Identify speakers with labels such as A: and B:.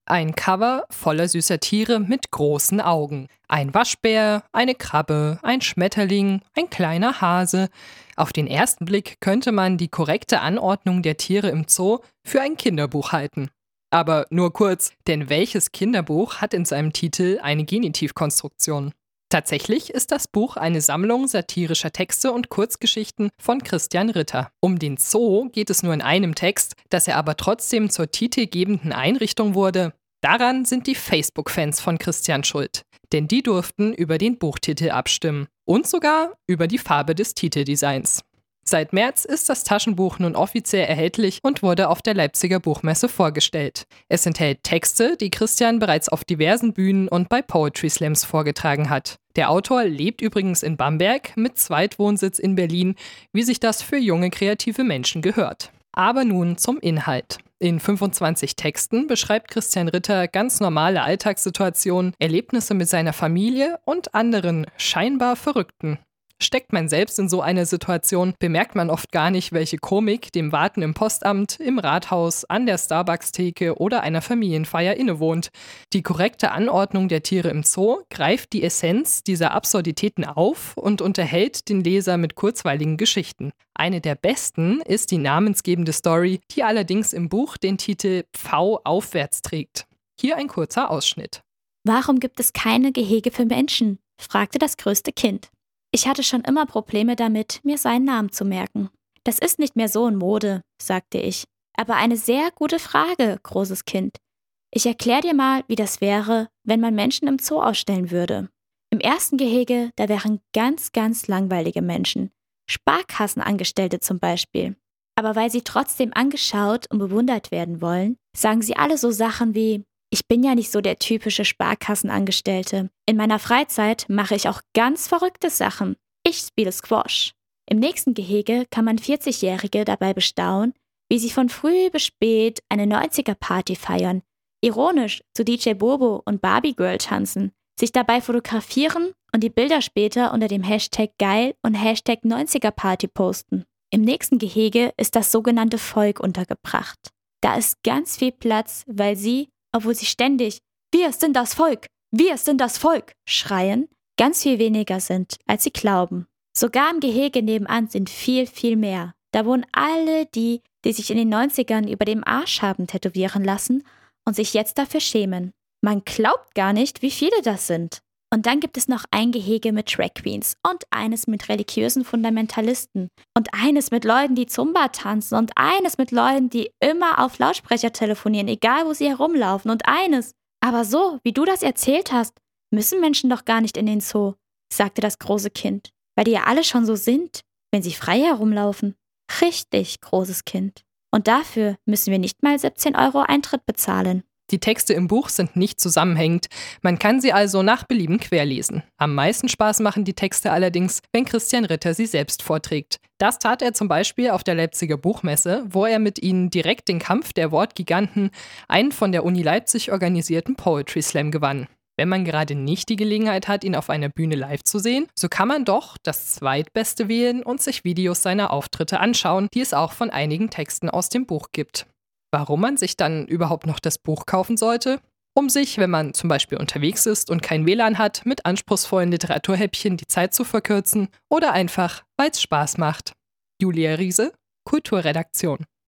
A: Ein Cover voller süßer Tiere mit großen Augen. Ein Waschbär, eine Krabbe, ein Schmetterling, ein kleiner Hase. Auf den ersten Blick könnte man die korrekte Anordnung der Tiere im Zoo für ein Kinderbuch halten. Aber nur kurz, denn welches Kinderbuch hat in seinem Titel eine Genitivkonstruktion? Tatsächlich ist das Buch eine Sammlung satirischer Texte und Kurzgeschichten von Christian Ritter. Um den Zoo geht es nur in einem Text, dass er aber trotzdem zur titelgebenden Einrichtung wurde. Daran sind die Facebook-Fans von Christian schuld. Denn die durften über den Buchtitel abstimmen. Und sogar über die Farbe des Titeldesigns. Seit März ist das Taschenbuch nun offiziell erhältlich und wurde auf der Leipziger Buchmesse vorgestellt. Es enthält Texte, die Christian bereits auf diversen Bühnen und bei Poetry Slams vorgetragen hat. Der Autor lebt übrigens in Bamberg mit Zweitwohnsitz in Berlin, wie sich das für junge kreative Menschen gehört. Aber nun zum Inhalt. In 25 Texten beschreibt Christian Ritter ganz normale Alltagssituationen, Erlebnisse mit seiner Familie und anderen scheinbar Verrückten. Steckt man selbst in so einer Situation, bemerkt man oft gar nicht, welche Komik dem Warten im Postamt, im Rathaus, an der Starbucks-Theke oder einer Familienfeier innewohnt. Die korrekte Anordnung der Tiere im Zoo greift die Essenz dieser Absurditäten auf und unterhält den Leser mit kurzweiligen Geschichten. Eine der besten ist die namensgebende Story, die allerdings im Buch den Titel Pfau aufwärts trägt. Hier ein kurzer Ausschnitt.
B: Warum gibt es keine Gehege für Menschen? Fragte das größte Kind. Ich hatte schon immer Probleme damit, mir seinen Namen zu merken. Das ist nicht mehr so in Mode, sagte ich. Aber eine sehr gute Frage, großes Kind. Ich erkläre dir mal, wie das wäre, wenn man Menschen im Zoo ausstellen würde. Im ersten Gehege, da wären ganz, ganz langweilige Menschen. Sparkassenangestellte zum Beispiel. Aber weil sie trotzdem angeschaut und bewundert werden wollen, sagen sie alle so Sachen wie: Ich bin ja nicht so der typische Sparkassenangestellte. In meiner Freizeit mache ich auch ganz verrückte Sachen. Ich spiele Squash. Im nächsten Gehege kann man 40-Jährige dabei bestaunen, wie sie von früh bis spät eine 90er-Party feiern, ironisch zu DJ Bobo und Barbie Girl tanzen, sich dabei fotografieren und die Bilder später unter dem Hashtag geil und Hashtag 90er-Party posten. Im nächsten Gehege ist das sogenannte Volk untergebracht. Da ist ganz viel Platz, weil sie, obwohl sie ständig „Wir sind das Volk! Wir sind das Volk!" schreien, ganz viel weniger sind, als sie glauben. Sogar im Gehege nebenan sind viel, viel mehr. Da wohnen alle die sich in den 90ern über dem Arsch haben tätowieren lassen und sich jetzt dafür schämen. Man glaubt gar nicht, wie viele das sind. Und dann gibt es noch ein Gehege mit Drag Queens und eines mit religiösen Fundamentalisten und eines mit Leuten, die Zumba tanzen und eines mit Leuten, die immer auf Lautsprecher telefonieren, egal wo sie herumlaufen und eines. Aber so, wie du das erzählt hast, müssen Menschen doch gar nicht in den Zoo, sagte das große Kind, weil die ja alle schon so sind, wenn sie frei herumlaufen. Richtig, großes Kind. Und dafür müssen wir nicht mal 17 € Eintritt bezahlen.
A: Die Texte im Buch sind nicht zusammenhängend, man kann sie also nach Belieben querlesen. Am meisten Spaß machen die Texte allerdings, wenn Christian Ritter sie selbst vorträgt. Das tat er zum Beispiel auf der Leipziger Buchmesse, wo er mit ihnen direkt den Kampf der Wortgiganten, einen von der Uni Leipzig organisierten Poetry Slam, gewann. Wenn man gerade nicht die Gelegenheit hat, ihn auf einer Bühne live zu sehen, so kann man doch das Zweitbeste wählen und sich Videos seiner Auftritte anschauen, die es auch von einigen Texten aus dem Buch gibt. Warum man sich dann überhaupt noch das Buch kaufen sollte? Um sich, wenn man zum Beispiel unterwegs ist und kein WLAN hat, mit anspruchsvollen Literaturhäppchen die Zeit zu verkürzen oder einfach, weil es Spaß macht. Julia Riese, Kulturredaktion.